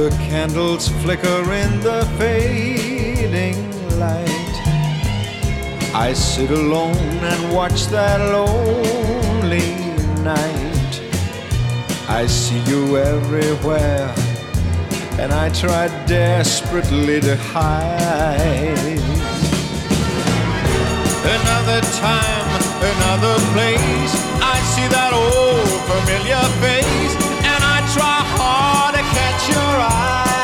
the candles flicker in the fading light. I sit alone and watch that lonely night. I see you everywhere, and I try desperately to hide. Another time, another place, I see that old familiar face, and I try hard to catch your eye.